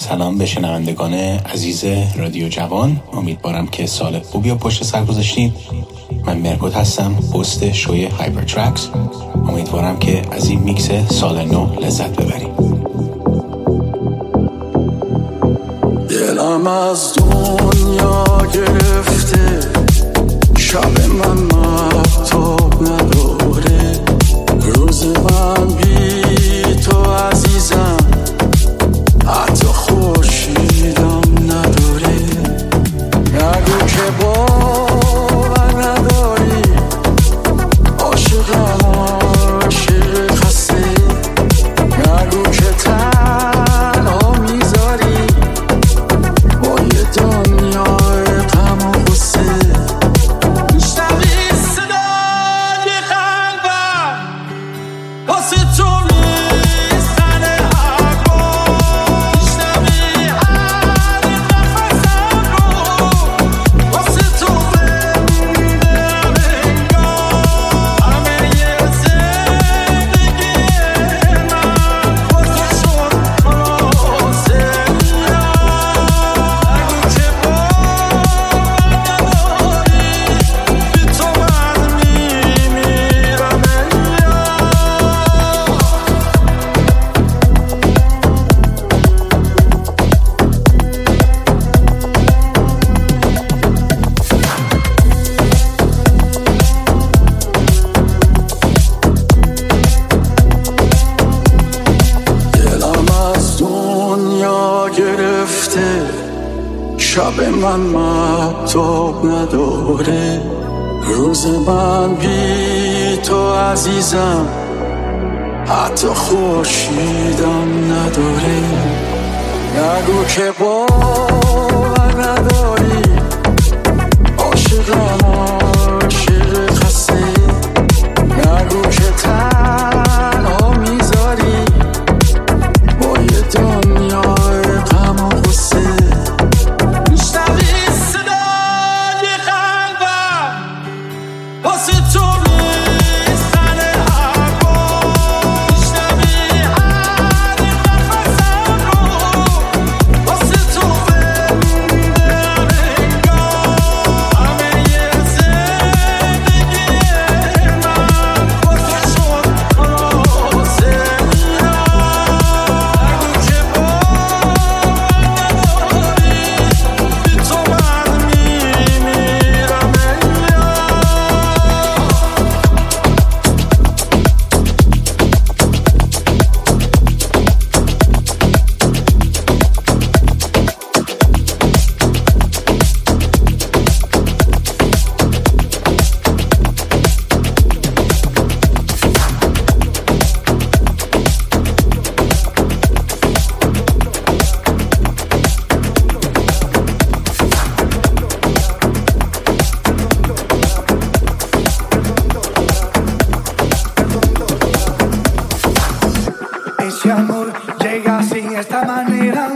سلام به شنوندگان عزیز رادیو جوان، امیدوارم که سال خوبی رو پشت سر گذاشتید. من مرگوت هستم، هست شوی هایپر ترکس. امیدوارم که از این میکس سال نو لذت ببرید. دلم از دنیا گرفته، شب من مهتاب نداره، روز من بی تو عزیزم حتی خورشیدم نداره. نگو که باور نداری، عاشقم عاشق خسته، نگو که تنها میذاری با یه دنیای غم و غصه. میشنوی صدای قلبم واسه تو میزنه حرفا، میشنوی هر نفسم رو واسه تو زنده انگار. همه یه زندگی من واسه شد خلاصه. نگو که باور نداری، بی تو من میمیرم دلم از دنیا گرفته، شب من مهتاب نداره، روز من بی تو عزیزم حتی خورشیدم نداره. نگو که باور نداری، عاشقم عاشق خسته، نگو که تنها میذاری با یه دنیای غم و غصه. میشنوی صدای قلبم واسه تو میزنه حرفا، میشنوی هر نفسم رو واسه تو زنده انگار. همه یه زندگی من واسه شد خلاصه. نگو که باور نداری، بی تو من میمیرم Ese amor llega así, de esta manera,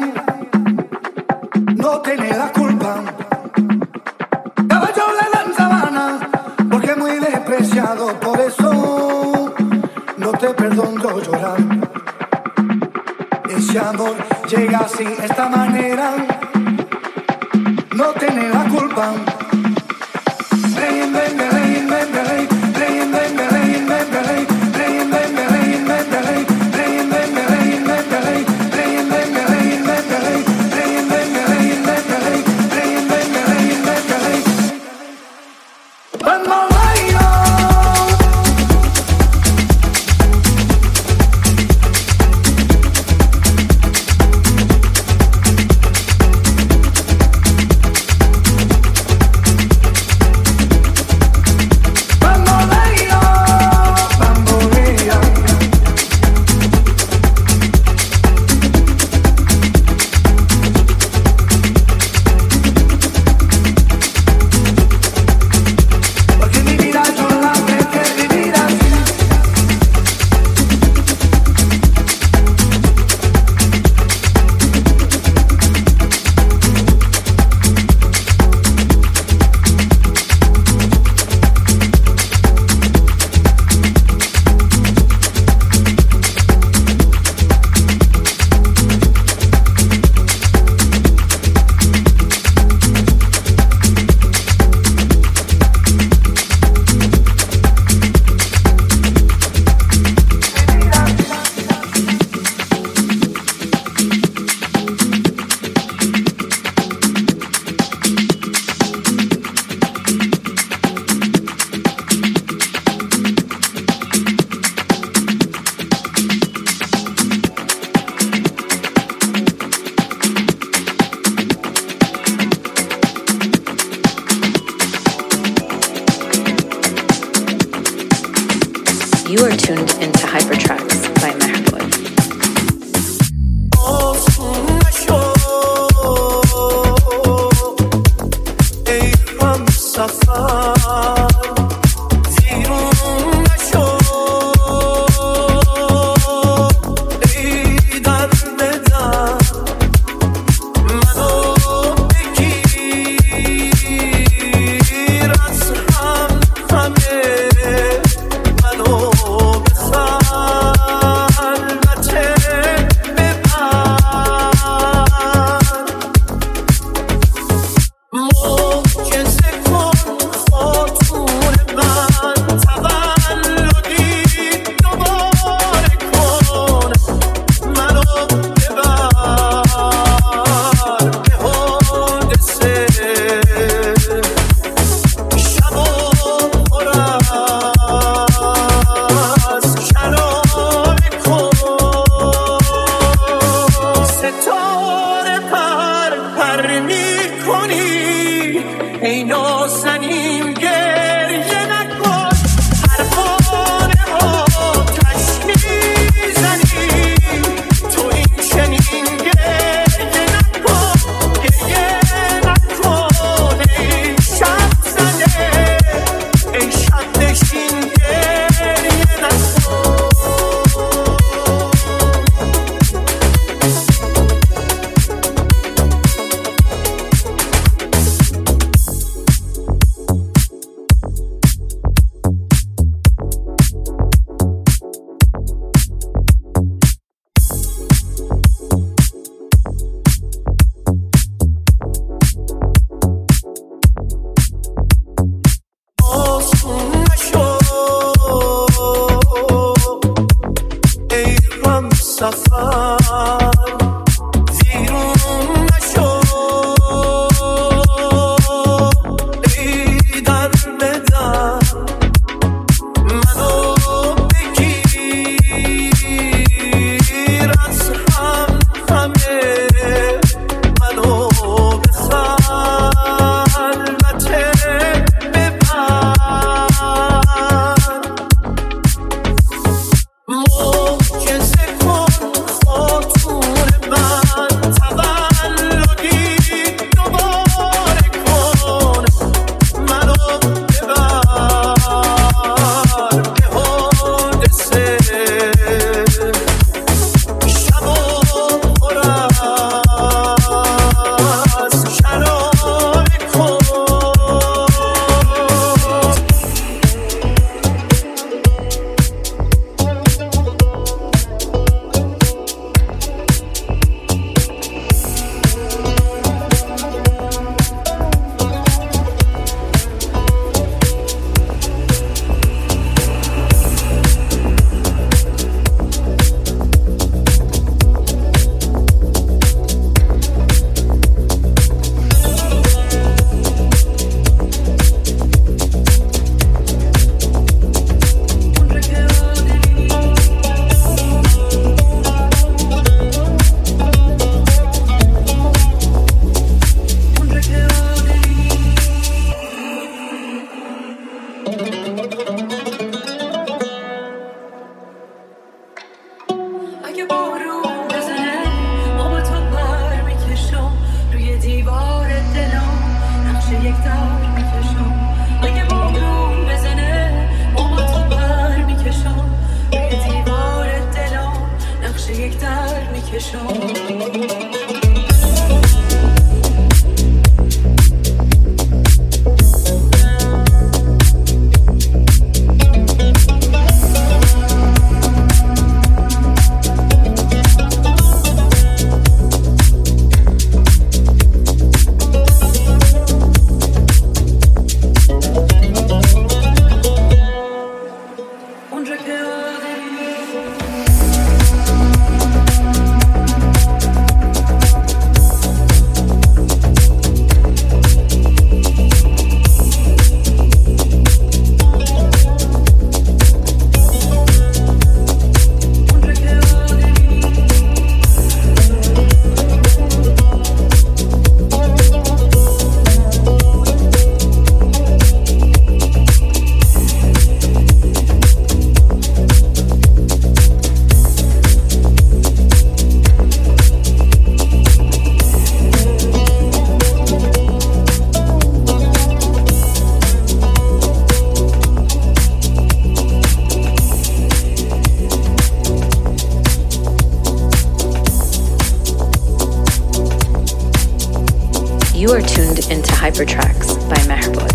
no tiene la culpa. Caballo le dan sabana, porque es muy despreciado, por eso no te perdono llorar. Ese amor llega así, de esta manera, no tiene la culpa. Rain, rain, rain, rain, rain, rain, rain, rain, rain, rain, rain, rain, rain, rain, rain. You are tuned into Hypertracks by Meherboy.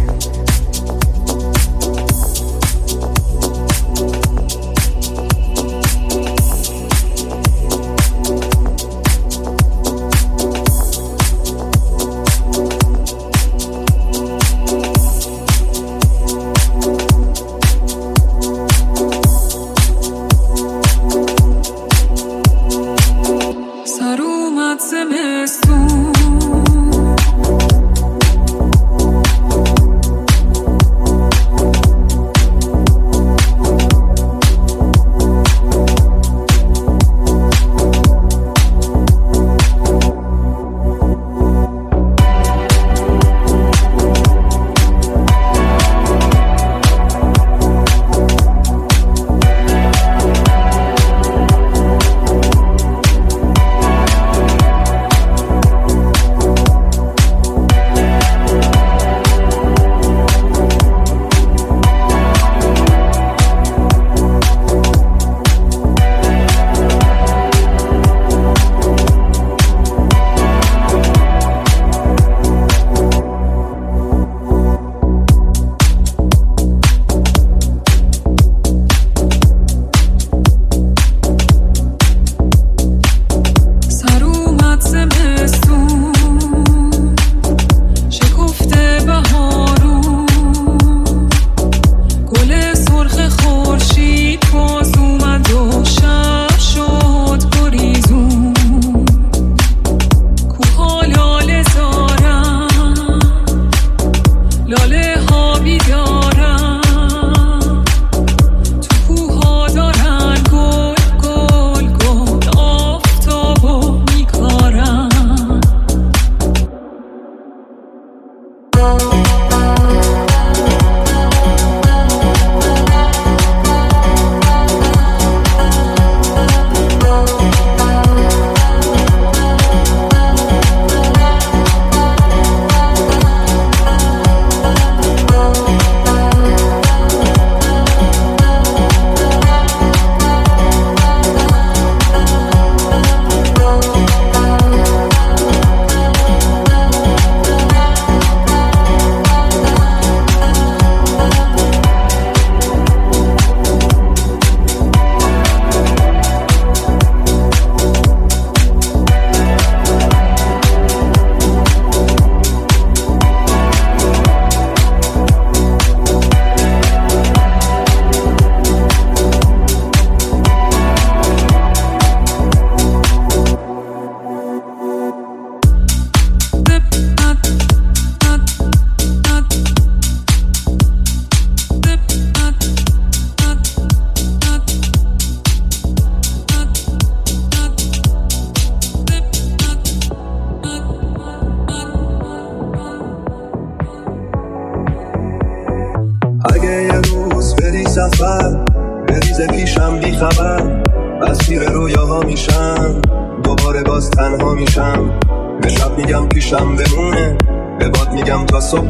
سفر بریز پیشم بی خبر اسیر رویاها میشم دوباره باز تنها میشم به شب میگم پیشم بمونه به باد میگم تا صبح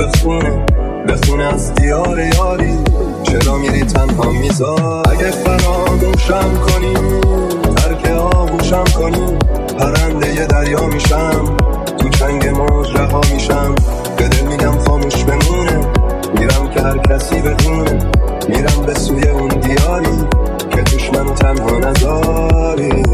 بخونه از دیار یاری چرا میری تنها میذار اگه فراموشم کنی ترک آغوشم کنی پرنده ی دریا میشم تو چنگ موج رها میشم به دل میگم خاموش بمونه میرم که هر کسی بدونه میرم به سوی اون دیاری که توش منو تنها نذاری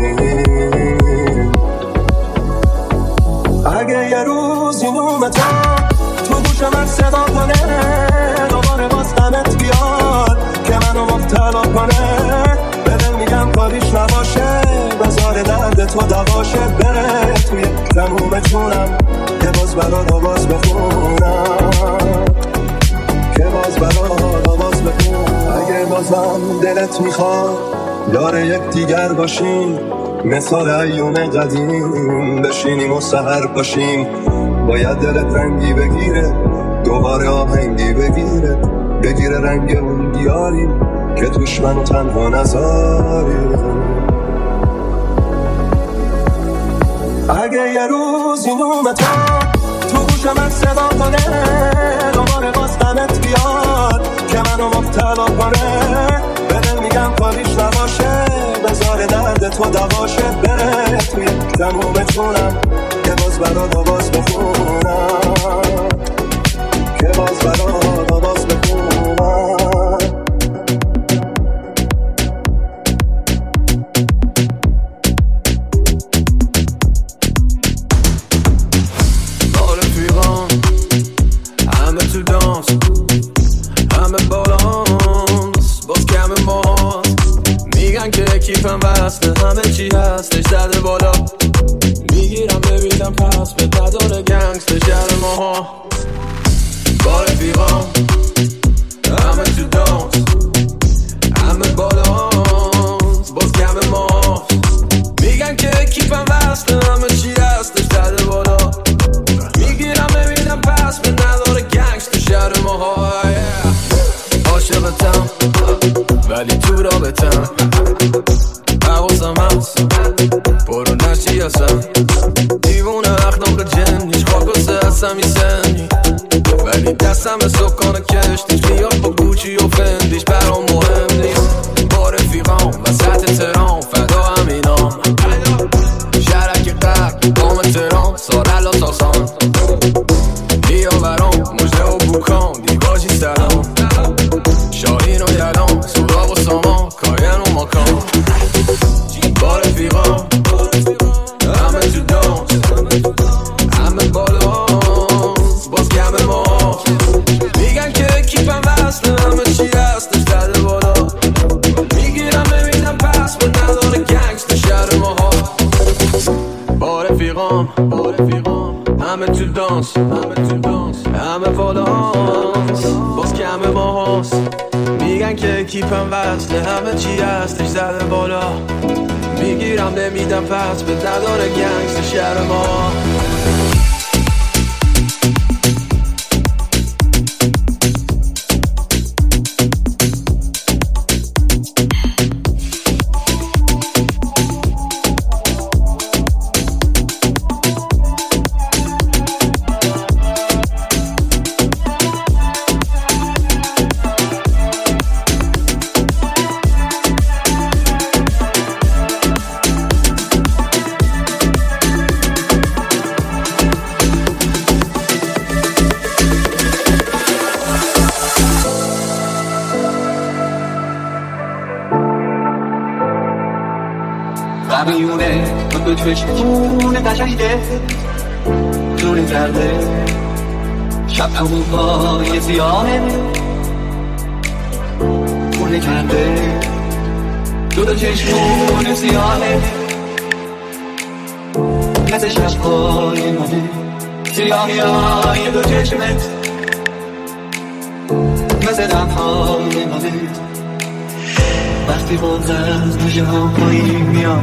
اگه یه روز این اومتا تو گوشم از صدا کنه دوباره باز غمت بیاد که منو مبتلا کنه به دل میگم کاریش نباشه بذار درد تو دواشه بره توی تموم جونم که باز برات آواز بخونم که باز برات آواز بخونم اگه بازم دلت میخواد یار یک دیگر باشیم مثال ایوم قدیم بشینیم و سحر باشیم باید دلت رنگی بگیره دوباره آهنگی بگیره رنگ اون دیاری که توش منو تنها نذاری اگه یه روز این اومتا تو گوشم از صدا کنه دوباره باز غمت بیاد که منو مبتلا کنه به دل میگم کاریش نباشه بذار درد تو دواشه بره توی تموم جونم که باز برات آواز بخونم تو دانس، همه بالانس، باز کم ماست. میگن که کیفم بسته، همه چی هستش زده بالا. میگیرم ببینم پس به نداره گنگستر شهر ماها. با رفیقام همه تو دانس، همه بالانس، باز کم ماست. میگن که کیفم بسته، همه چی هستش زده بالا. میگیرم ببینم پس به نداره گنگستر شهر ماها. عاشقتم ولی تو رابطم، حواسم هست برو نشی اصلا. دیوونه اخلاق جنیش خاک و سه هستم ای سنی، ولی دستم سکان کشتیش بیاد با گوچی و فندیش برام مهم نیست. با رفیقام وسط ترام فدا همینام، شرک قرد دام ترام سارلا ساسان. بیا برام مجده و بوکان دیواجی سلام، شاهین و یلام سوراب و سامان کاین و ماکان. با رفیقام همه تو دانس، همه بالانس، باز کم ما. میگن که کیفم بسته، همه چی هستش زده بالا. میگیرم ببینم پس به نداره گنگستر شهر ماها. با رفیقام همه تو دانس، همه بالانس، باز کم ما هست. میگن که کیفم وصله، همه چی هستش زده بالا. میگیرم نمیدم پس به نداره گنگستر شهر ما. میونه تو چشمونه قشنگه جونه کرده شب همون پای سیاهه خونه کرده دو چشمونه سیاهه مثل شب پای منه سیاهی های دو چشمت مثل دمهای منه وقتی باز از نوشه ها پایین میاد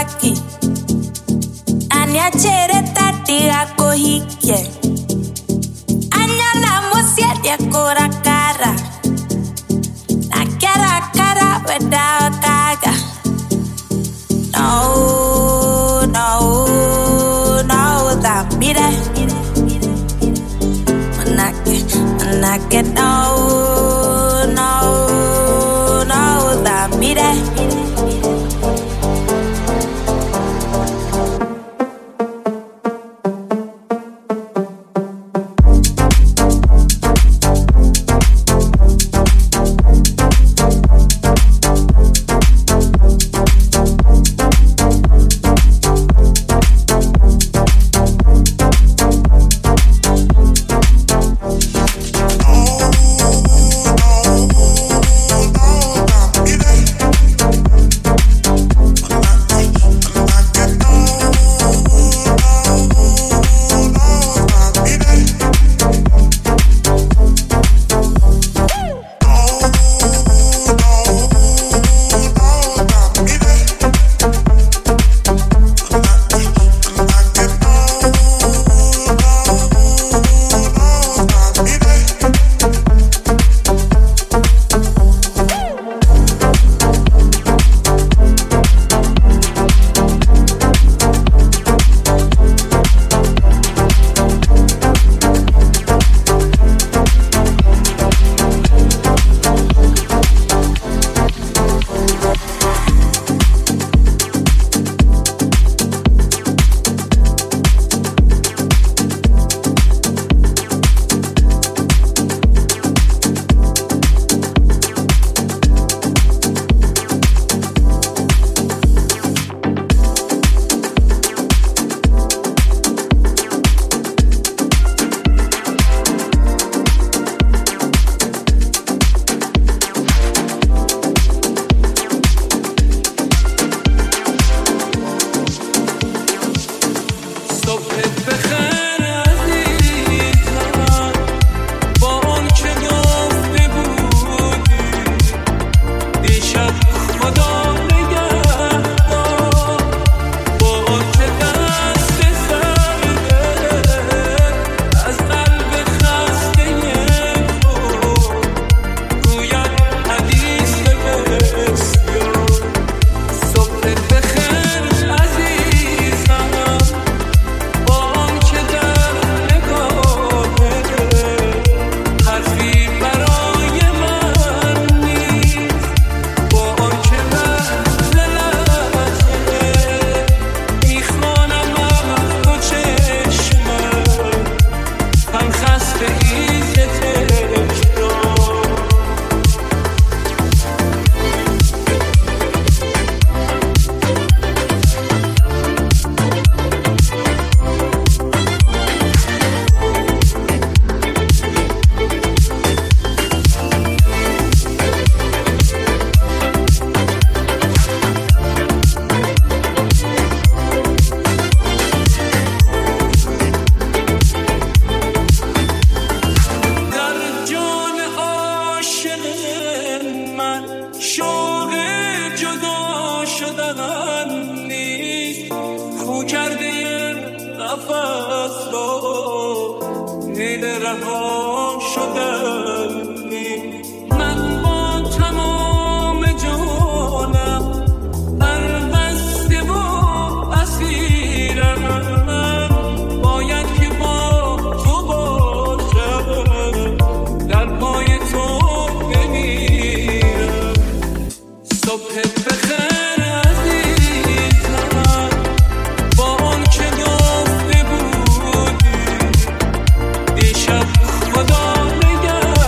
aquí. Anya chere tati ako hike. Anya namo siete kora cara. Na cara without kaga. No, that mire. Manake, no, that mire. خدا نگه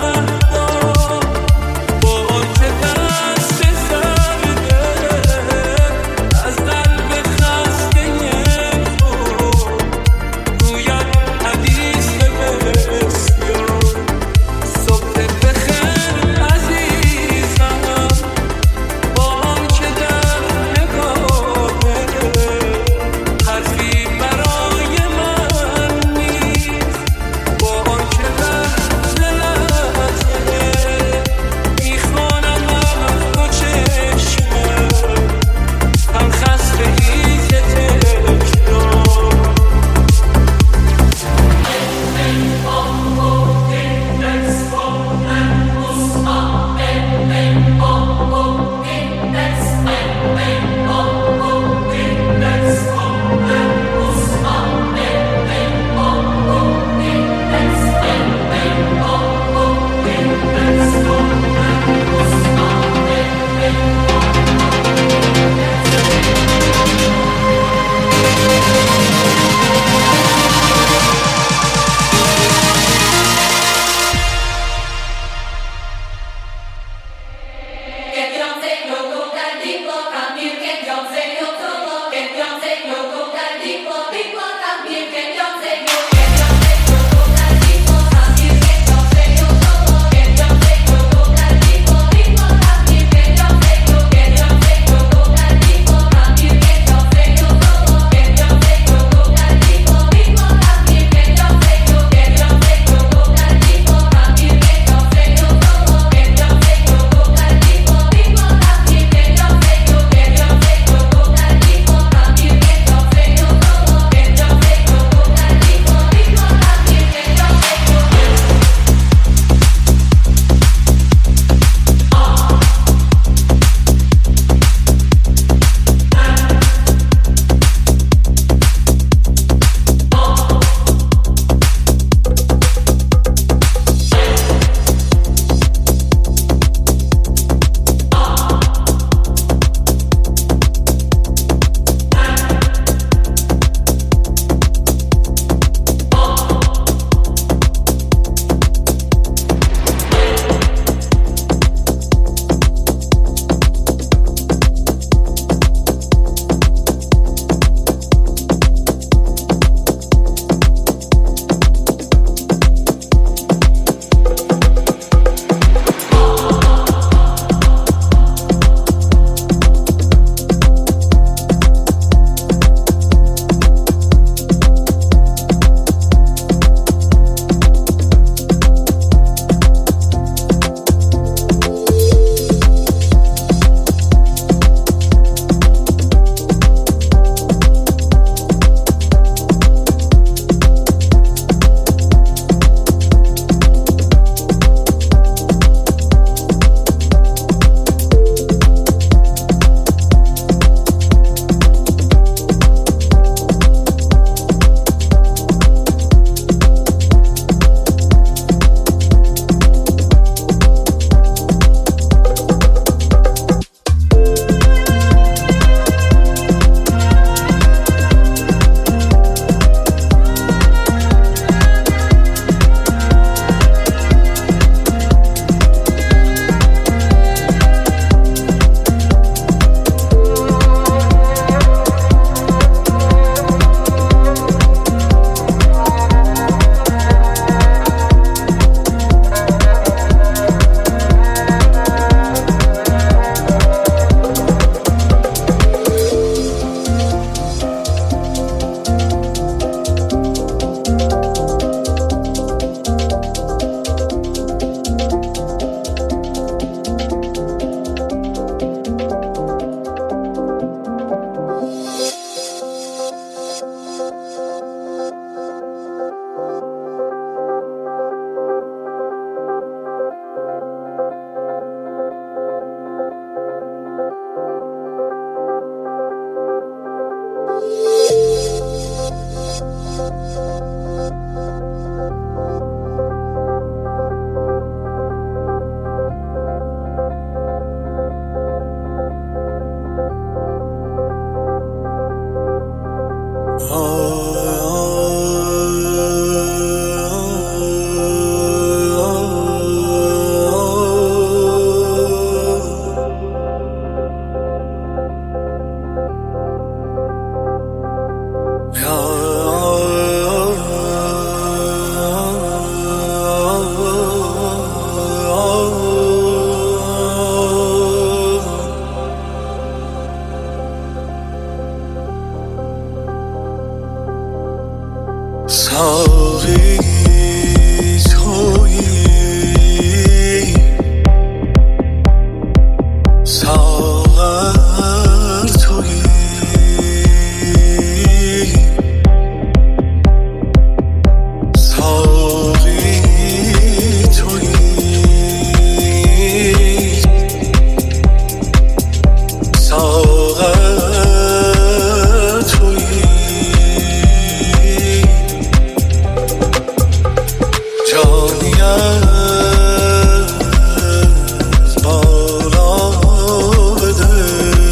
از بالا بده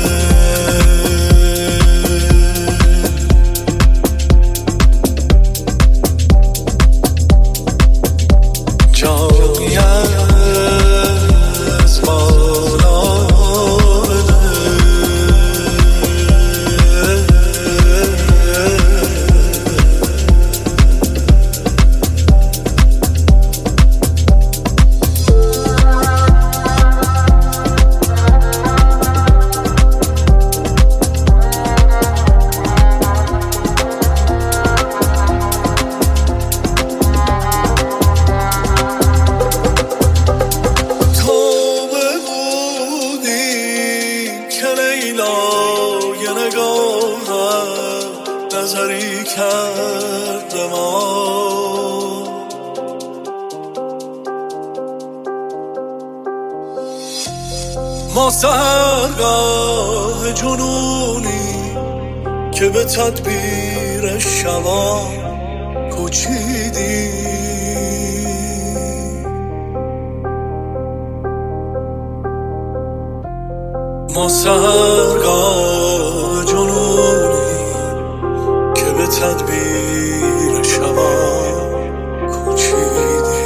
جایی از بالا بده نظری کرده ما سحرگاه جنونی که به تدبیر شما کوچیدی ما سحرگاه جنونی که به تدبیر شما کوچیدی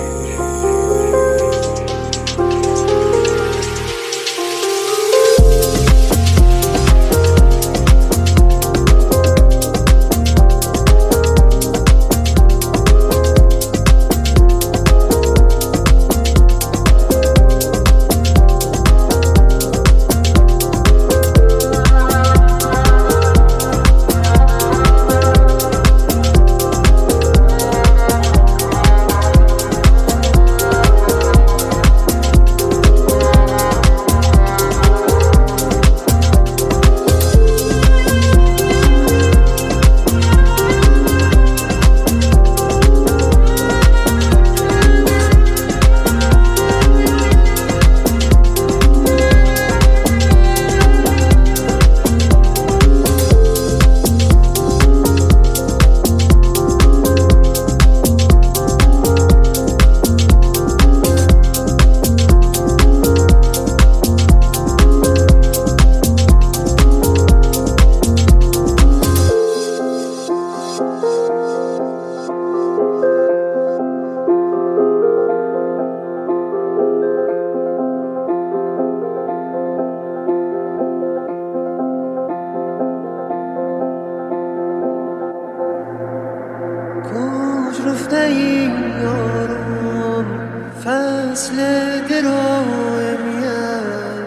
رفته این یارم فصل گراه میاد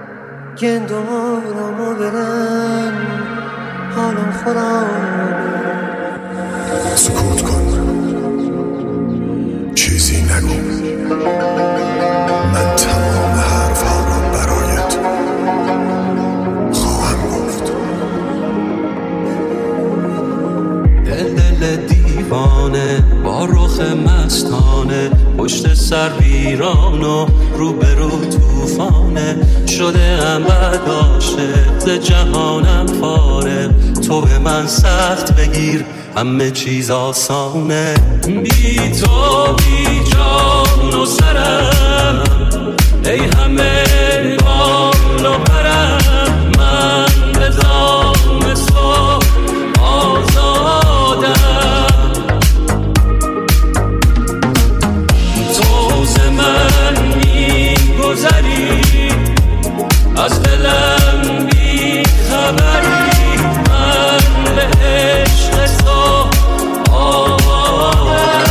گندارمو برن حالم خرابه سکوت کن چیزی نگو من تمام حرفها را برایت خواهم گفت دل دیوانه با رخ مستانه پشت سر ویران و روبرو توفانه شده ام بد عاشق ز جهانم فارغ تو به من سخت بگیر همه چیز آسانه بی تو بی جان و سرم ای همه بال و پرم من به دام تو آزادم تو ز من می‌گذری از دلم بی خبری من به عشق تو آمادم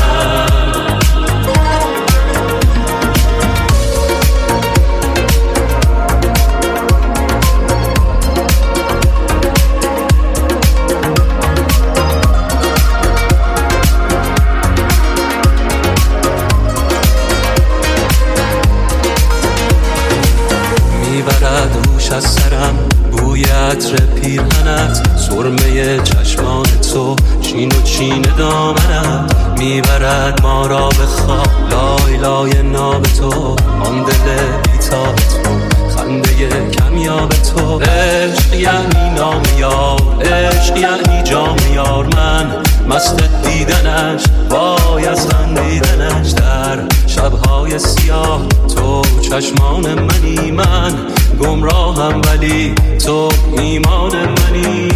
میبرد روش از سرم بوی عطر پیرهنت سرمه چشمان تو چین و چین دامنت میبرد ما را به خواب لای لای ناب تو آن دل بیتاب تو خنده کمیاب تو عشق یعنی نام یار عشق یعنی جام یار من مست دیدنش وای از خندیدنش در چشمان منی، من گمراهم ولی تو ایمان منی.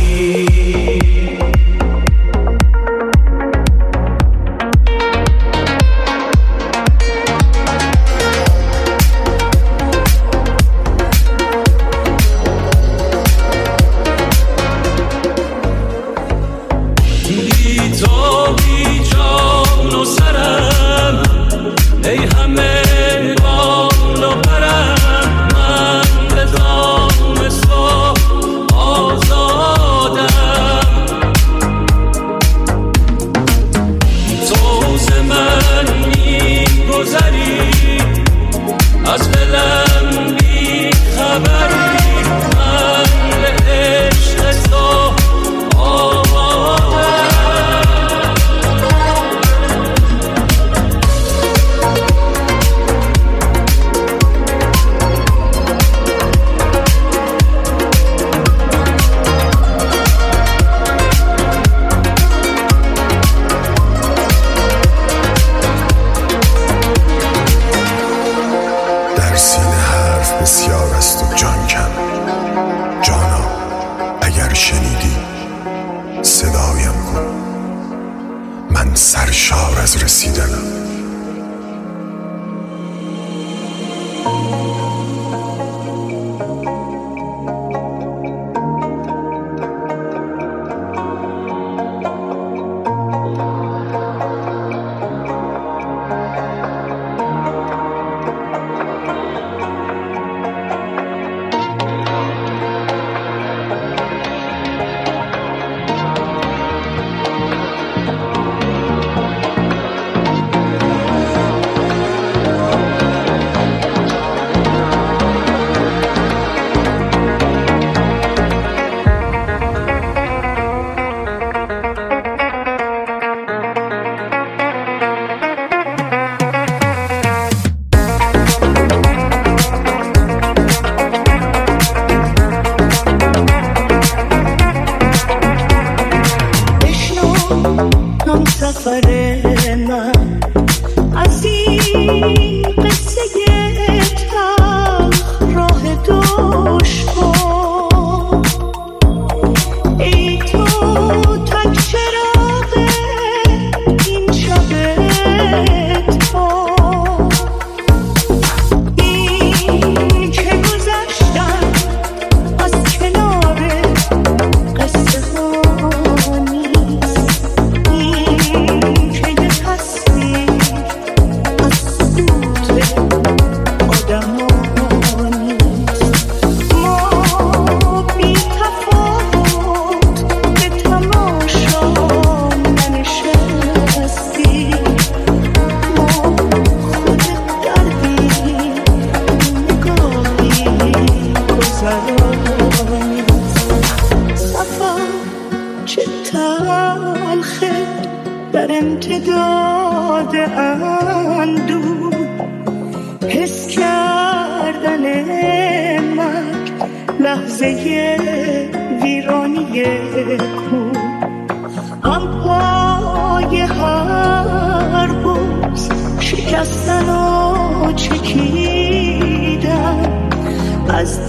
از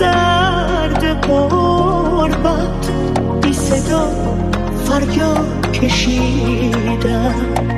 درد غربت بی صدا فریاد کشیدم.